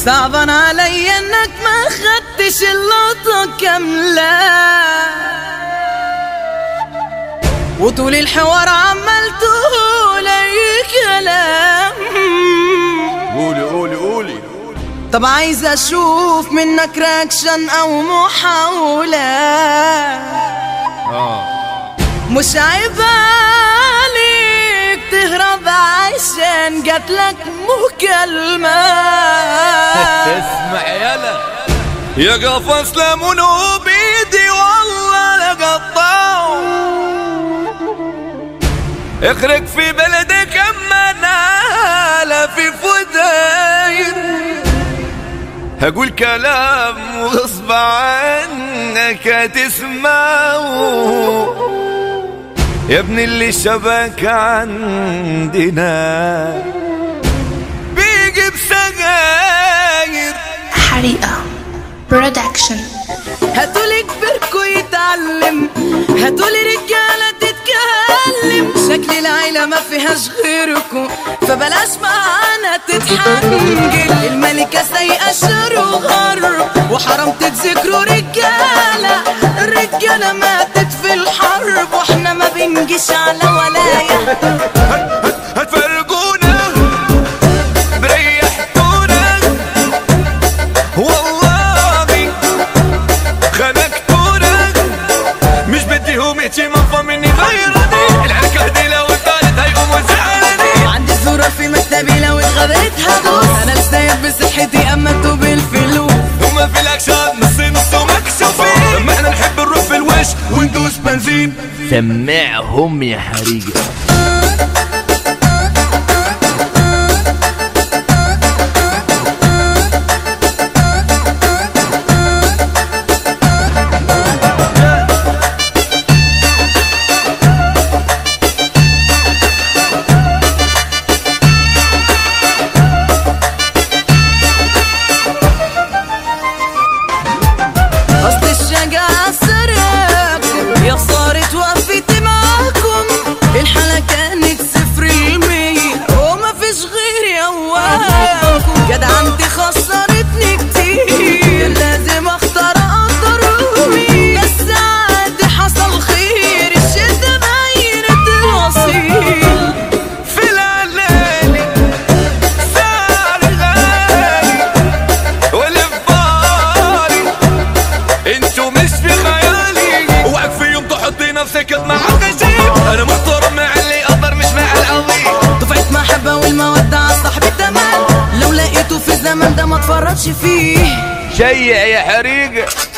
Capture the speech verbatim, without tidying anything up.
صعبان علي انك ما خدتش اللقطة كاملة، وطول الحوار عمال تقول اي كلام. قولي قولي قولي. طب عايز اشوف منك رياكشن او محاولة. اه مش عيب عليك تهرب عشان جاتلك مكالمة. اسمع يلا يا قفص ليمون وبيدي والله لقطعه، اخرج في بلدك اما نالا في فداير. هقول كلام وغصب عنك هتسمعه يا ابن اللي شبك عندنا بيجي بسجاير. حريقة برودكشن. هاتولي كبركوا يتعلم، هاتولي رجالة تتكلم، شكل العيلة ما فيهاش غيركوا فبلاش معانا تتحنجل. الملكة سايقة شر وغرب وحرام تتذكروا رجالة، الرجالة ماتت في الحرب واحنا ما بنجيش على ولاية. هتفرقونا بريحتونا والله خنقتونا، مش بديهم اتي منفى مني غيرني. العركة دي لو اتقالت هيقوموا زعلاني، وعندي صورة في مكتبي لو اتغبت هدوس. انا لسايب بصحتي اما انتوا بالفلوس، هما في الاكشن نص نص ومكشوفين، اما احنا نحب نروح في الوش وندوس بنزين. سمعهم يا حريقة. جدعنتي خسرتني كتير، لازم اختار اقدروني، بس عادي حصل خير، الشدة بينت الوصيل. في العلالي سعر غالي واللي في بالي انتو مش في خيالي، اوعك في يوم تحطي نفسك مع الغشيم. انا محترم مع اللي يقدر مش مع العظيم. دفعة محبة والمودة عالصاحب التمام، لو لقيته في الزمن ده ما اتفرجش فيه. شيع يا حريقة.